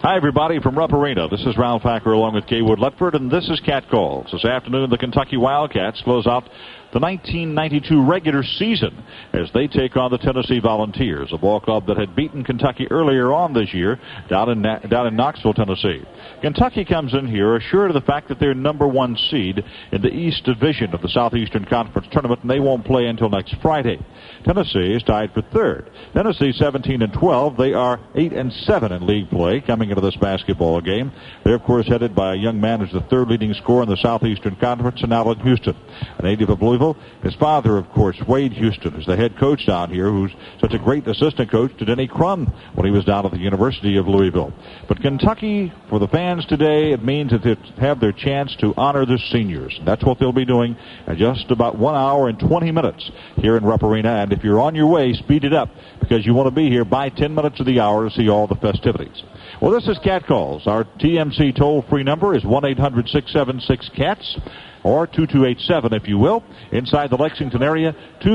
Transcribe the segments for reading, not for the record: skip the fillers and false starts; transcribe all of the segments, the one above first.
Hi, everybody, from Rupp Arena. This is Ralph Hacker along with Kaywood Ledford, and this is Cat Calls. This afternoon, the Kentucky Wildcats close out the 1992 regular season as they take on the Tennessee Volunteers, a ball club that had beaten Kentucky earlier on this year down in Knoxville, Tennessee. Kentucky comes in here assured of the fact that they're number one seed in the East Division of the Southeastern Conference Tournament, and they won't play until next Friday. Tennessee is tied for third. Tennessee 17-12. They are 8-7 in league play coming into this basketball game. They're, of course, headed by a young man who's the third leading scorer in the Southeastern Conference, and Allen Houston, a native of Louisville. His father, of course, Wade Houston, is the head coach down here, who's such a great assistant coach to Denny Crum when he was down at the University of Louisville. But Kentucky, for the fans today, it means that they have their chance to honor the seniors. And that's what they'll be doing in just about 1 hour and 20 minutes here in Rupp Arena. And if you're on your way, speed it up, because you want to be here by 10 minutes of the hour to see all the festivities. Well, this is Cat Calls. Our TMC toll-free number is 1-800-676-CATS. or 2287, if you will, inside the Lexington area,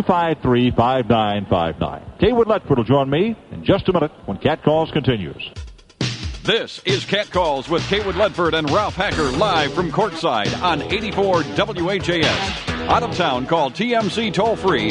253-5959. Kaywood Ledford will join me in just a minute when Cat Calls continues. This is Cat Calls with Kaywood Ledford and Ralph Hacker live from courtside on 84 WHAS. Out of town, call TMC toll-free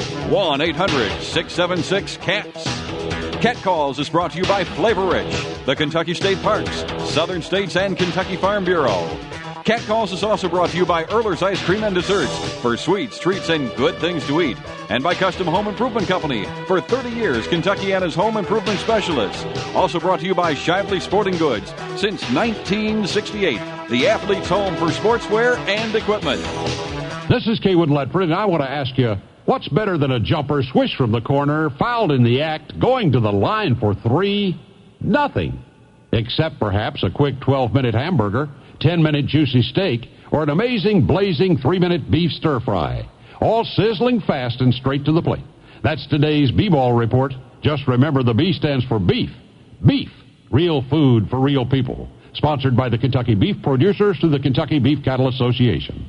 1-800-676-CATS. Cat Calls is brought to you by Flavor Rich, the Kentucky State Parks, Southern States, and Kentucky Farm Bureau. Cat Calls is also brought to you by Earler's Ice Cream and Desserts for sweets, treats, and good things to eat. And by Custom Home Improvement Company. For 30 years, Kentuckiana's home improvement specialists. Also brought to you by Shively Sporting Goods. Since 1968, the athlete's home for sportswear and equipment. This is Kaywood Ledford, and I want to ask you, what's better than a jumper swish from the corner, fouled in the act, going to the line for three? Nothing. Except perhaps a quick 12-minute hamburger, 10-minute juicy steak, or an amazing blazing 3-minute beef stir fry. All sizzling fast and straight to the plate. That's today's B-Ball Report. Just remember the B stands for beef. Beef. Real food for real people. Sponsored by the Kentucky Beef Producers through the Kentucky Beef Cattle Association.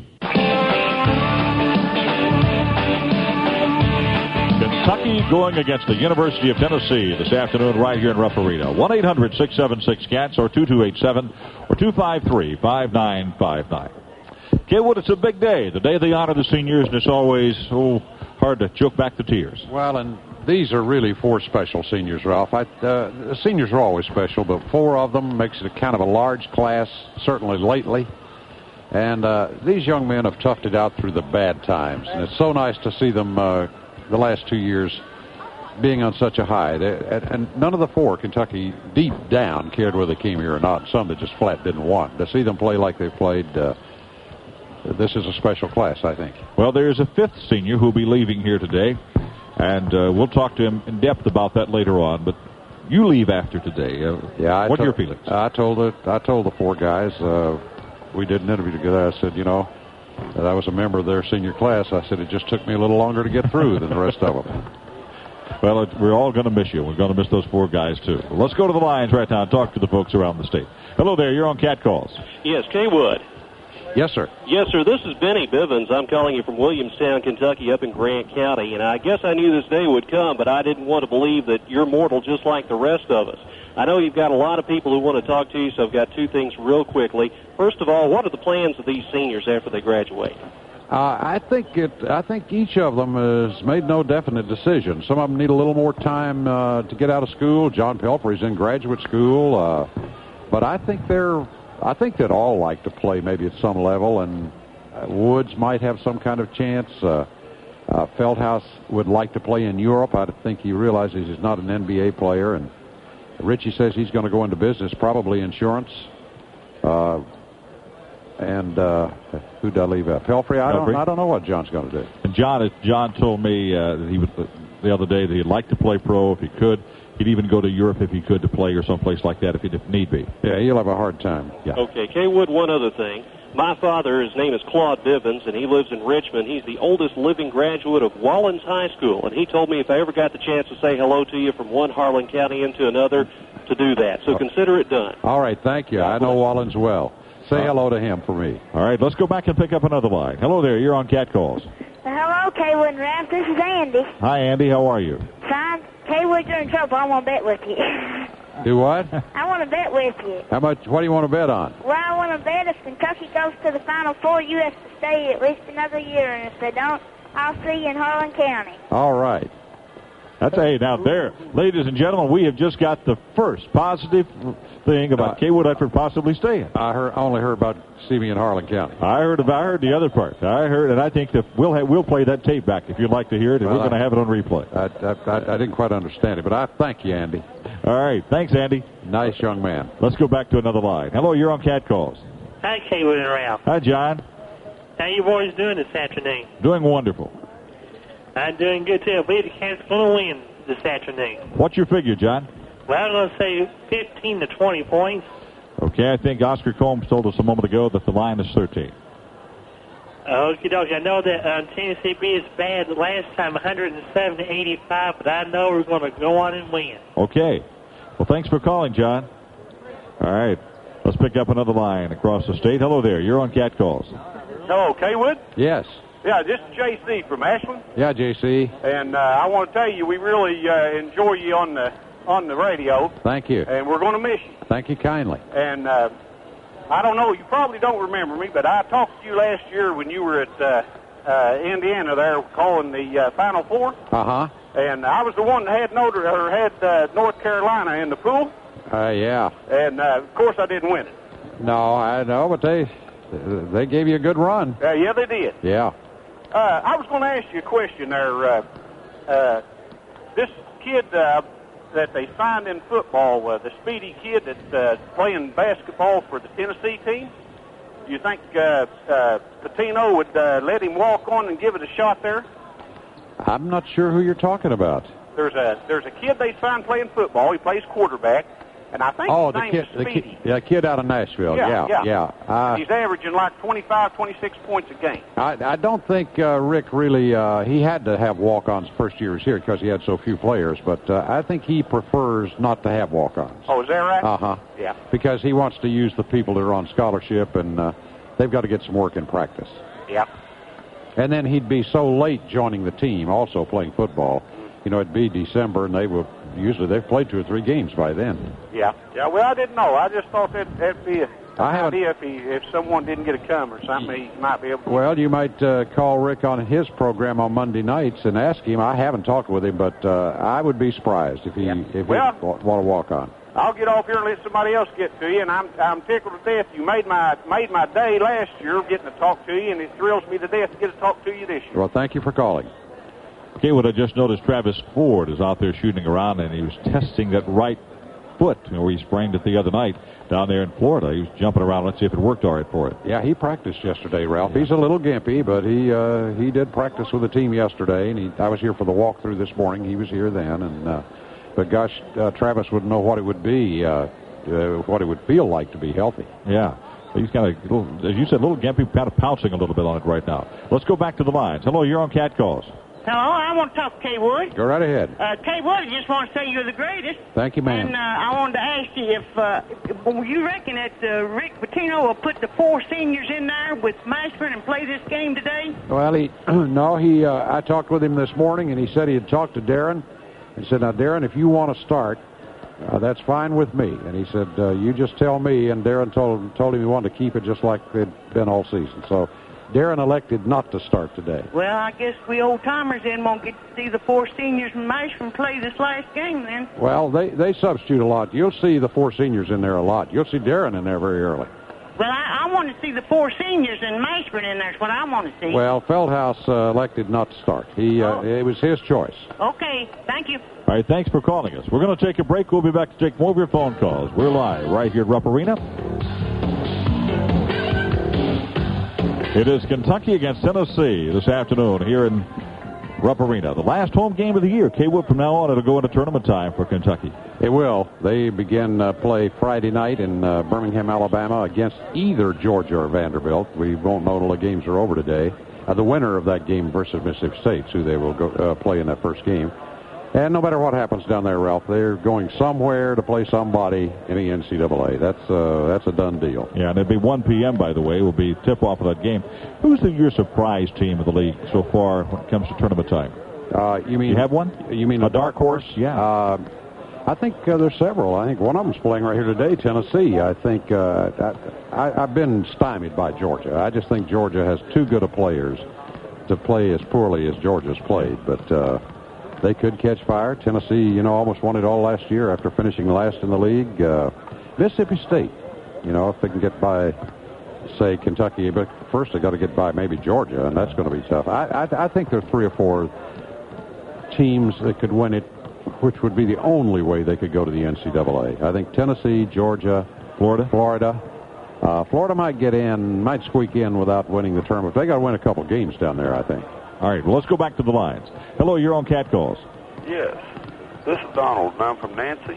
Kentucky going against the University of Tennessee this afternoon right here in Rupp Arena. 1-800-676-CATS or 2287 or 253-5959. Kaywood, it's a big day, the day they honor the seniors, and it's always hard to choke back the tears. Well, and these are really four special seniors, Ralph. The seniors are always special, but four of them makes it a kind of a large class, certainly lately. And these young men have toughed it out through the bad times, and it's so nice to see them the last 2 years being on such a high. And none of the four, Kentucky, deep down, cared whether they came here or not. Some that just flat didn't want. To see them play like they played, this is a special class, I think. Well, there's a fifth senior who'll be leaving here today, and we'll talk to him in depth about that later on. But you leave after today. What are your feelings? I told the four guys, we did an interview together. I said, that I was a member of their senior class. I said it just took me a little longer to get through than the rest of them. Well, we're all going to miss you. We're going to miss those four guys, too. Well, let's go to the lines right now and talk to the folks around the state. Hello there. You're on Cat Calls. Yes, Kaywood. Yes, sir. Yes, sir. This is Benny Bivens. I'm calling you from Williamstown, Kentucky, up in Grant County. And I guess I knew this day would come, but I didn't want to believe that you're mortal just like the rest of us. I know you've got a lot of people who want to talk to you, so I've got two things real quickly. First of all, what are the plans of these seniors after they graduate? I think each of them has made no definite decision. Some of them need a little more time to get out of school. John Pelfrey's in graduate school, but I think they'd all like to play maybe at some level, and Woods might have some kind of chance. Feldhaus would like to play in Europe. I think he realizes he's not an NBA player, and Richie says he's going to go into business, probably insurance. And who'd I leave out? Pelfrey. I don't know what John's going to do. And John told me that he would the other day that he'd like to play pro if he could. He'd even go to Europe if he could to play or someplace like that if need be. Yeah, he'll have a hard time. Yeah. Okay, Kaywood, one other thing. My father, his name is Claude Bivens, and he lives in Richmond. He's the oldest living graduate of Wallens High School, and he told me if I ever got the chance to say hello to you from one Harlan County into another, to do that. So consider it done. All right, thank you. I know Wallens well. Say hello to him for me. All right, let's go back and pick up another line. Hello there. You're on Cat Calls. Hello, Kaywood and Ralph. This is Andy. Hi, Andy. How are you? Fine. Kaywood, you're in trouble. I want to bet with you. Do what? I want to bet with you. How much? What do you want to bet on? Well, I want to bet if Kentucky goes to the Final Four, you have to stay at least another year, and if they don't, I'll see you in Harlan County. All right. That's now there, ladies and gentlemen. We have just got the first positive thing about Kaywood Ledford possibly staying. I only heard about Stevie in Harlan County. I heard the other part. And I think that we'll play that tape back if you'd like to hear it, and we're going to have it on replay. I didn't quite understand it, but I thank you, Andy. All right, thanks, Andy. Nice young man. Let's go back to another line. Hello, you're on Cat Calls. Hi, Kaywood and Ralph. Hi, John. How you boys doing this afternoon? Doing wonderful. I'm doing good too. I believe the Cats are going to win this afternoon. What's your figure, John? Well, I'm going to say 15 to 20 points. Okay, I think Oscar Combs told us a moment ago that the line is 13. Okie dokie. I know that Tennessee B is bad last time, 107 to 85, but I know we're going to go on and win. Okay. Well, thanks for calling, John. All right. Let's pick up another line across the state. Hello there. You're on Cat Calls. Hello, Kaywood? Yes. Yeah, this is J.C. from Ashland. Yeah, J.C. And I want to tell you, we really enjoy you on the radio. Thank you. And we're going to miss you. Thank you kindly. And I don't know, you probably don't remember me, but I talked to you last year when you were at Indiana there calling the Final Four. Uh-huh. And I was the one that had North Carolina in the pool. Yeah. And, of course, I didn't win it. No, I know, but they gave you a good run. Yeah, they did. Yeah. I was going to ask you a question there. This kid that they signed in football, the speedy kid that's playing basketball for the Tennessee team, do you think Pitino would let him walk on and give it a shot there? I'm not sure who you're talking about. There's a kid they signed playing football. He plays quarterback. And I think his name is Speedy. The kid out of Nashville. Yeah. He's averaging like 25, 26 points a game. I don't think Rick really, he had to have walk-ons first year he was here because he had so few players, but I think he prefers not to have walk-ons. Oh, is that right? Uh-huh. Yeah. Because he wants to use the people that are on scholarship, and they've got to get some work in practice. Yeah. And then he'd be so late joining the team, also playing football. You know, it'd be December, and they've played 2 or 3 games by then. Yeah. Well, I didn't know. I just thought that'd be an idea if someone didn't get a come or something, he might be able to. Well, you might call Rick on his program on Monday nights and ask him. I haven't talked with him, but I would be surprised if he want to walk on. I'll get off here and let somebody else get to you, and I'm tickled to death. You made my day last year getting to talk to you, and it thrills me to death to get to talk to you this year. Well, thank you for calling. Okay, what I just noticed, Travis Ford is out there shooting around, and he was testing that right foot where he sprained it the other night down there in Florida. He was jumping around. Let's see if it worked all right for it. Yeah, he practiced yesterday, Ralph. Yeah. He's a little gimpy, but he did practice with the team yesterday, and I was here for the walkthrough this morning. He was here then, and but gosh, Travis would know what it would be, what it would feel like to be healthy. Yeah. He's kind of, as you said, a little gimpy, kind of pouncing a little bit on it right now. Let's go back to the lines. Hello, you're on Cat Calls. Hello, I want to talk to Kaywood. Go right ahead. Kaywood, I just want to say you're the greatest. Thank you, ma'am. And I wanted to ask you if you reckon that Rick Pitino will put the 4 seniors in there with Mashburn and play this game today? Well, I talked with him this morning, and he said he had talked to Darren. He said, now, Darren, if you want to start, that's fine with me. And he said, you just tell me. And Darren told him he wanted to keep it just like it'd been all season. So Darren elected not to start today. Well, I guess we old-timers then won't get to see the 4 seniors from Mashburn play this last game then. Well, they substitute a lot. You'll see the 4 seniors in there a lot. You'll see Darren in there very early. Well, I want to see the 4 seniors and Mashburn in there is what I want to see. Well, Feldhaus elected not to start. It was his choice. Okay, thank you. All right, thanks for calling us. We're going to take a break. We'll be back to take more of your phone calls. We're live right here at Rupp Arena. It is Kentucky against Tennessee this afternoon here in Rupp Arena. The last home game of the year. Kaywood, from now on, it'll go into tournament time for Kentucky. It will. They begin play Friday night in Birmingham, Alabama against either Georgia or Vanderbilt. We won't know until the games are over today. The winner of that game versus Mississippi State, who they will go play in that first game. And no matter what happens down there, Ralph, they're going somewhere to play somebody in the NCAA. That's a done deal. Yeah, and it'll be 1 p.m., by the way, will be tip-off of that game. Who's your surprise team of the league so far when it comes to tournament time? You have one? You mean a dark horse? Yeah. I think there's several. I think one of them's playing right here today, Tennessee. I think I've been stymied by Georgia. I just think Georgia has too good of players to play as poorly as Georgia's played. But they could catch fire. Tennessee, almost won it all last year after finishing last in the league. Mississippi State, if they can get by, say, Kentucky, but first they got to get by maybe Georgia, and that's going to be tough. I think there are 3 or 4 teams that could win it, which would be the only way they could go to the NCAA. I think Tennessee, Georgia, Florida. Florida might squeak in without winning the tournament. They got to win a couple games down there, I think. All right, well, let's go back to the lines. Hello, you're on Cat Calls. Yes. This is Donald, and I'm from Nancy.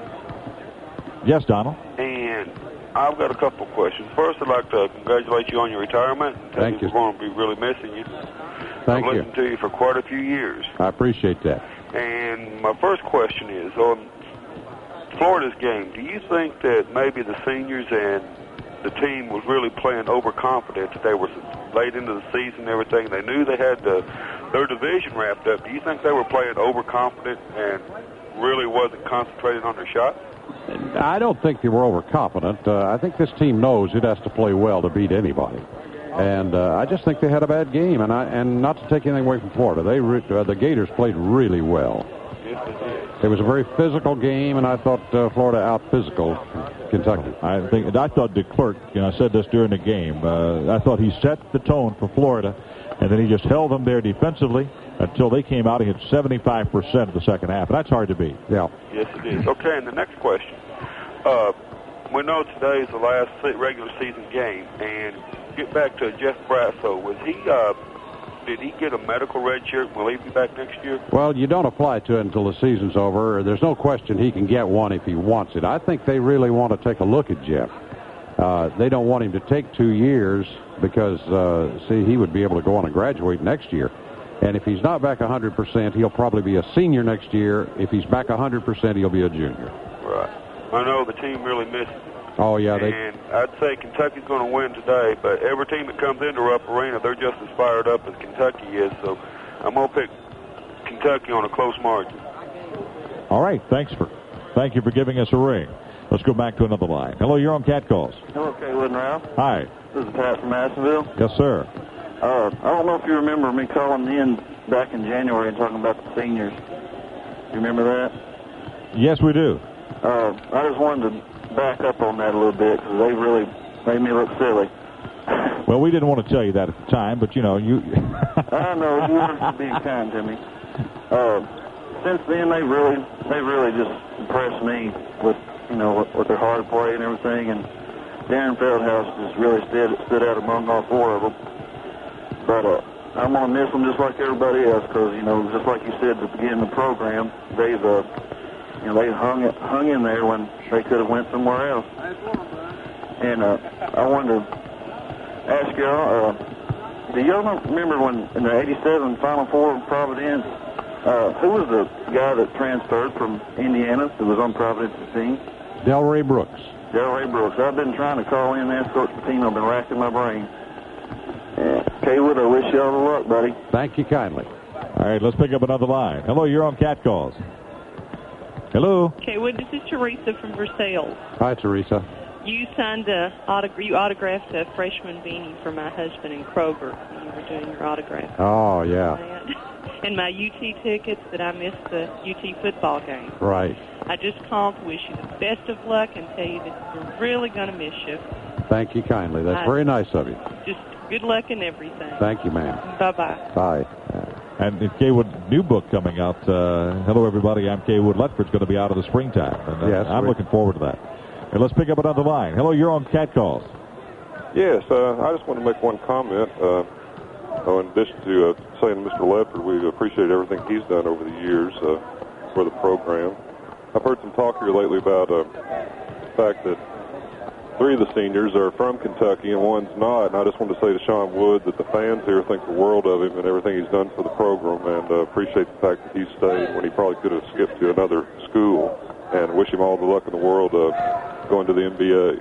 Yes, Donald. And I've got a couple of questions. First, I'd like to congratulate you on your retirement. Thank you. We're going to be really missing you. Thank you. I've listened to you for quite a few years. I appreciate that. And my first question is, on Florida's game, do you think that maybe the seniors and the team was really playing overconfident, that they were late into the season and everything? They knew they had their division wrapped up. Do you think they were playing overconfident and really wasn't concentrating on their shot? I don't think they were overconfident. I think this team knows it has to play well to beat anybody. And I just think they had a bad game. And not to take anything away from Florida, the Gators played really well. Yes, they did. It was a very physical game, and I thought Florida out-physical Kentucky. I thought DeClerc, I said this during the game, I thought he set the tone for Florida, and then he just held them there defensively until they came out. He hit 75% of the second half, and that's hard to beat. Yeah. Yes, it is. Okay, and the next question. We know today is the last regular season game, and get back to Jeff Brasso. Did he get a medical red shirt? Will he be back next year? Well, you don't apply to it until the season's over. There's no question he can get one if he wants it. I think they really want to take a look at Jeff. They don't want him to take 2 years because, he would be able to go on and graduate next year. And if he's not back 100%, he'll probably be a senior next year. If he's back 100%, he'll be a junior. Right. I know the team really misses him. Oh, yeah. And I'd say Kentucky's going to win today, but every team that comes into Rupp Arena, they're just as fired up as Kentucky is. So I'm going to pick Kentucky on a close margin. All right. Thank you for giving us a ring. Let's go back to another line. Hello, you're on Cat Calls. Hello, Kaywood and Ralph. Hi. This is Pat from Madisonville. Yes, sir. I don't know if you remember me calling in back in January and talking about the seniors. You remember that? Yes, we do. I just wanted to back up on that a little bit because they really made me look silly. Well, we didn't want to tell you that at the time, but you. I know, you were being kind to me. Since then, they really just impressed me with, with their hard play and everything, and Darren Feldhouse just really stood out among all 4 of them. But I'm going to miss them just like everybody else because, just like you said at the beginning of the program, they've hung in there when they could have went somewhere else. And I wanted to ask y'all, do y'all remember when in the 87 Final Four of Providence, who was the guy that transferred from Indiana that was on Providence's team? Delray Brooks. Delray Brooks. I've been trying to call in and ask Coach Pitino. I've been racking my brain. Kaywood, I wish you all the luck, buddy. Thank you kindly. All right, let's pick up another line. Hello, you're on Cat Calls. Hello. Kaywood, this is Teresa from Versailles. Hi, Teresa. You signed you autographed a freshman beanie for my husband in Kroger when you were doing your autograph. Oh, yeah. And my UT tickets that I missed the UT football game. Right. I just called to wish you the best of luck and tell you that we're really going to miss you. Thank you kindly. That's very nice of you. Just good luck and everything. Thank you, ma'am. Bye-bye. Bye. And Kaywood, new book coming out. Hello, everybody. I'm Kaywood. Ledford's going to be out in the springtime. And, yes, I'm looking forward to that. And let's pick up another line. Hello, you're on Cat Calls. Yes, I just want to make one comment. In addition to saying to Mr. Ledford, we appreciate everything he's done over the years for the program. I've heard some talk here lately about the fact that 3 of the seniors are from Kentucky and one's not. And I just want to say to Sean Wood that the fans here think the world of him and everything he's done for the program, and appreciate the fact that he stayed when he probably could have skipped to another school, and wish him all the luck in the world going to the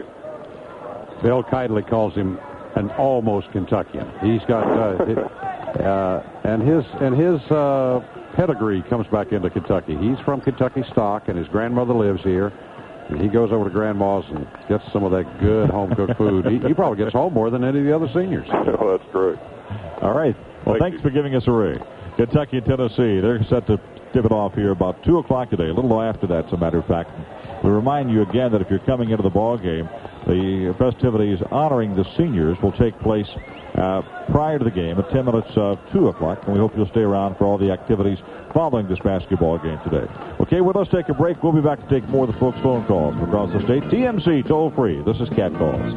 NBA. Bill kindly calls him an almost Kentuckian. He's got And his pedigree comes back into Kentucky. He's from Kentucky stock, and his grandmother lives here. And he goes over to Grandma's and gets some of that good home-cooked food. He probably gets home more than any of the other seniors. Oh, that's great. All right. Well, thanks for giving us a ring. Kentucky and Tennessee, they're set to tip it off here about 2 o'clock today, a little after that, as a matter of fact. We remind you again that if you're coming into the ball game, the festivities honoring the seniors will take place prior to the game at 10 minutes of 2 o'clock, and we hope you'll stay around for all the activities following this basketball game today. Okay, well, let's take a break. We'll be back to take more of the folks' phone calls from across the state. TMC toll-free. This is Cat Calls.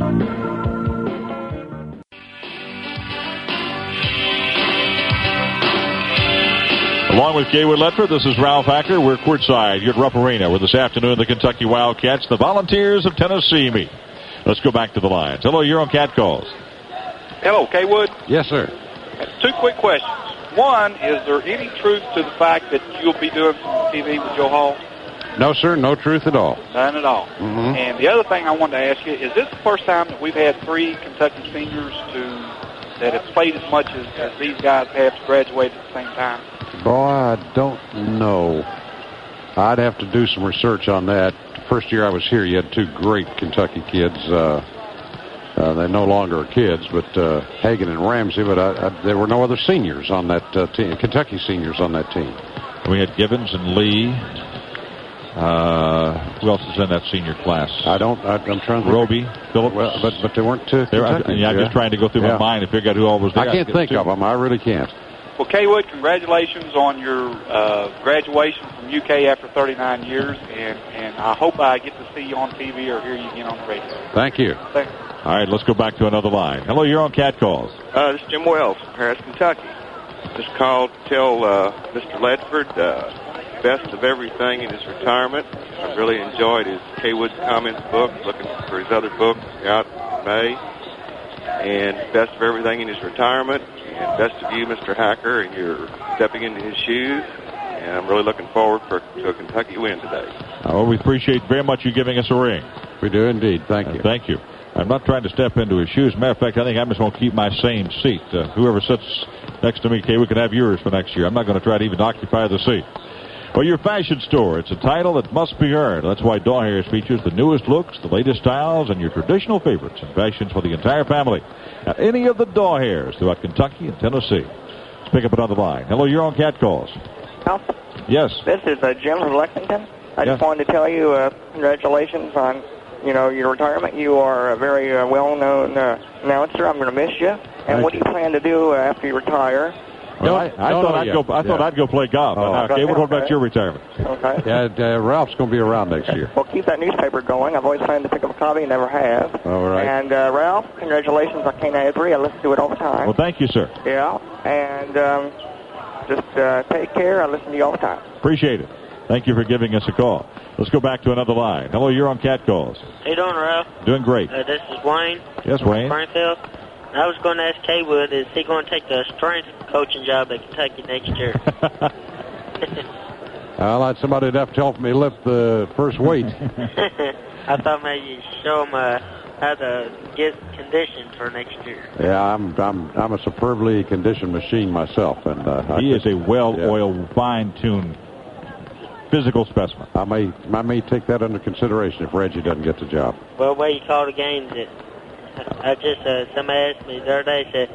Along with Kaywood Ledford, this is Ralph Hacker. We're courtside here at Rupp Arena, where this afternoon the Kentucky Wildcats, the Volunteers of Tennessee, meet. Let's go back to the lines. Hello, you're on Cat Calls. Hello, Kaywood. Yes, sir. 2 quick questions. One, is there any truth to the fact that you'll be doing some TV with Joe Hall? No, sir. No truth at all. None at all. Mm-hmm. And the other thing I wanted to ask you, is this the first time that we've had 3 Kentucky seniors that have played as much as these guys have graduated at the same time? Boy, I don't know. I'd have to do some research on that. The first year I was here, you had 2 great Kentucky kids. They no longer are kids, but Hagan and Ramsey, but there were no other seniors on that team, Kentucky seniors on that team. We had Gibbons and Lee. Who else is in that senior class? I'm trying to Roby, Phillips. Well, but they weren't Kentucky. I'm just trying to go through my mind to figure out who all was there. I can't think of them. I really can't. Well, Kaywood, congratulations on your graduation from UK after 39 years, and I hope I get to see you on TV or hear you again on the radio. Thank you. Thanks. All right, let's go back to another line. Hello, you're on Cat Calls. This is Jim Wells from Harris, Kentucky. Just called to tell Mr. Ledford best of everything in his retirement. I really enjoyed his Kaywood's Comments book, looking for his other book out in May. And best of everything in his retirement. And best of you, Mr. Hacker, and you're stepping into his shoes. And I'm really looking forward to a Kentucky win today. Oh, we appreciate very much you giving us a ring. We do indeed. Thank you. Thank you. I'm not trying to step into his shoes. As a matter of fact, I think I'm just going to keep my same seat. Whoever sits next to me, Kay, we can have yours for next year. I'm not going to try to even occupy the seat. Well, your fashion store. It's a title that must be earned. That's why Daw Hairs features the newest looks, the latest styles, and your traditional favorites and fashions for the entire family. Now, any of the Daw Hairs throughout Kentucky and Tennessee. Let's pick up another line. Hello, you're on Cat Calls. Ralph? Yes. This is Jim from Lexington. I just wanted to tell you congratulations on, your retirement. You are a very well-known announcer. I'm going to miss you. And what do you plan to do after you retire? Well, I thought I'd go play golf. Okay, what about your retirement? Okay. Yeah, Ralph's going to be around next year. Well, keep that newspaper going. I've always planned to pick up a copy, never have. All right. And Ralph, congratulations on K93. I listen to it all the time. Well, thank you, sir. Yeah, and just take care. I listen to you all the time. Appreciate it. Thank you for giving us a call. Let's go back to another line. Hello, you're on Cat Calls. How you doing, Ralph? Doing great. This is Wayne. Yes, Wayne. Springfield. I was going to ask Kaywood, is he going to take the strength coaching job at Kentucky next year? Well, that's somebody that'd have to help me lift the first weight. I thought maybe you'd show him how to get conditioned for next year. Yeah, I'm a superbly conditioned machine myself, and he is a well-oiled, fine-tuned physical specimen. I may take that under consideration if Reggie doesn't get the job. Well, the way you call the games, somebody asked me the other day, said,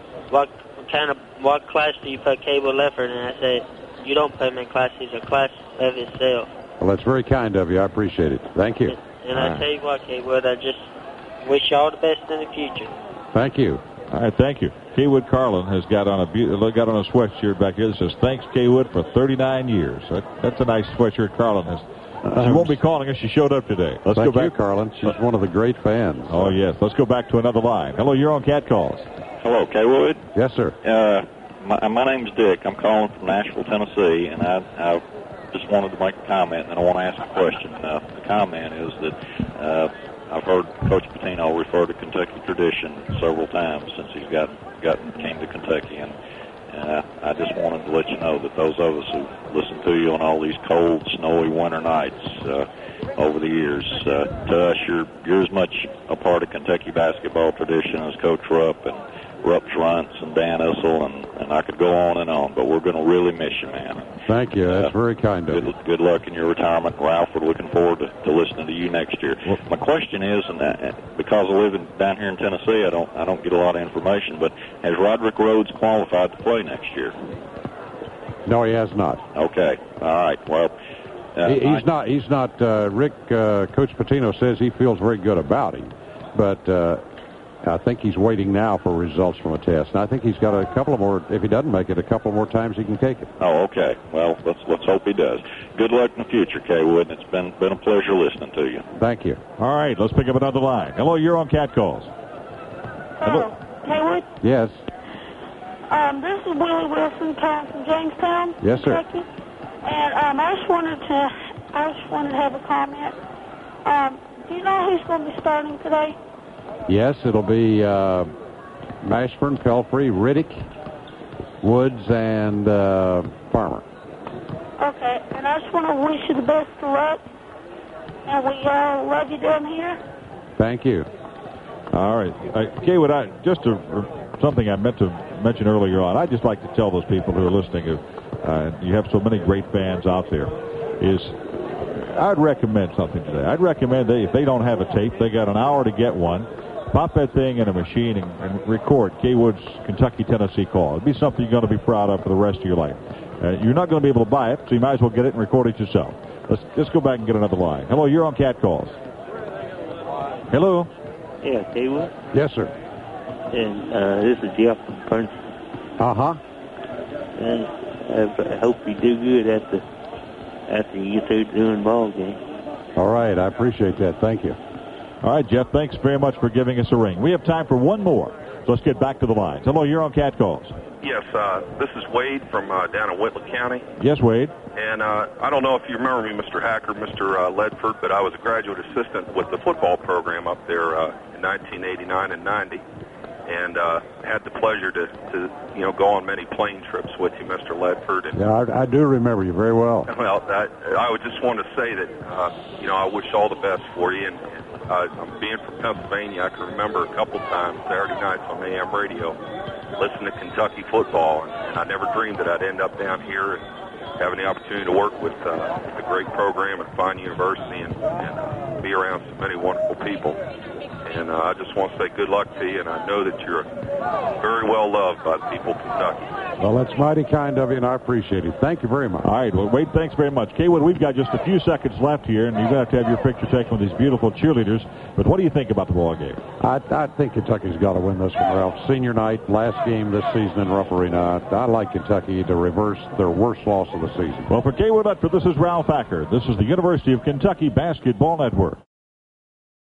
what class do you put Kaywood Ledford? And I said, you don't put him in class, he's a class of himself. Well, that's very kind of you. I appreciate it. Thank you. And I tell you what, Kaywood, I just wish you all the best in the future. Thank you. All right, thank you. Kaywood Carlin has got on a sweatshirt back here that says, thanks, Kaywood, for 39 years. That's a nice sweatshirt Carlin has. She won't be calling us. She showed up today. Let's go back. Thank you, Carlin. She's one of the great fans. Oh, yes. Let's go back to another line. Hello, you're on Cat Calls. Hello, Kaywood. Yes, sir. My name's Dick. I'm calling from Nashville, Tennessee, and I just wanted to make a comment, and then I want to ask a question. The comment is that I've heard Coach Pitino refer to Kentucky tradition several times since he's came to Kentucky, and I just wanted to let you know that those of us who listen to you on all these cold, snowy winter nights over the years, to us, you're as much a part of Kentucky basketball tradition as Coach Rupp and Rups Runts and Dan Ussel, and I could go on, but we're going to really miss you, man. Thank you. That's very kind of you. Good luck in your retirement, Ralph. We're looking forward to listening to you next year. Well, my question is, and because I live down here in Tennessee, I don't get a lot of information, but has Roderick Rhodes qualified to play next year? No, he has not. Okay. All right. Well, he's not. Rick, Coach Pitino says he feels very good about him, but I think he's waiting now for results from a test. And I think he's got a couple more. If he doesn't make it, a couple more times he can take it. Oh, okay. Well, let's hope he does. Good luck in the future, Kaywood. It's been a pleasure listening to you. Thank you. All right, let's pick up another line. Hello, you're on Cat Calls. Hello, Kaywood. Yes. This is Willie Wilson calling from Jamestown, yes, sir. Kentucky. And I just wanted to have a comment. Do you know who's going to be starting today? Yes, it'll be Mashburn, Pelfrey, Riddick, Woods, and Farmer. Okay, and I just want to wish you the best of luck. And we love you down here. Thank you. All right. Kaywood, something I meant to mention earlier on, I'd just like to tell those people who are listening, you have so many great fans out there, is I'd recommend something today. I'd recommend that if they don't have a tape, they got an hour to get one. Pop that thing in a machine and record Kaywood's Kentucky-Tennessee call. It'd be something you're going to be proud of for the rest of your life. You're not going to be able to buy it, so you might as well get it and record it yourself. Let's go back and get another line. Hello, you're on Cat Calls. Hello. Yeah, Kaywood. Yes, sir. And this is Jeff from Princeton. Uh-huh. And I hope you do good after you get through doing ball game. All right, I appreciate that. Thank you. All right, Jeff, thanks very much for giving us a ring. We have time for one more, so let's get back to the lines. Hello, you're on Cat Calls. Yes, this is Wade from down in Whitlock County. Yes, Wade. And I don't know if you remember me, Mr. Hacker, Mr. Ledford, but I was a graduate assistant with the football program up there in 1989 and 90. And had the pleasure to go on many plane trips with you, Mr. Ledford. And, yeah, I do remember you very well. Well, I would just want to say that, I wish all the best for you. And being from Pennsylvania, I can remember a couple times Saturday nights on AM radio listening to Kentucky football. And I never dreamed that I'd end up down here and having the opportunity to work with a great program at Fine University and be around so many wonderful people. And I just want to say good luck to you, and I know that you're very well loved by the people of Kentucky. Well, that's mighty kind of you, and I appreciate it. Thank you very much. All right, well, Wade, thanks very much. Kaywood, we've got just a few seconds left here, and you're going to have your picture taken with these beautiful cheerleaders. But what do you think about the ball game? I think Kentucky's got to win this one, Ralph. Senior night, last game this season in Rupp Arena. I like Kentucky to reverse their worst loss of the season. Well, for Kaywood Ledford, this is Ralph Hacker. This is the University of Kentucky Basketball Network.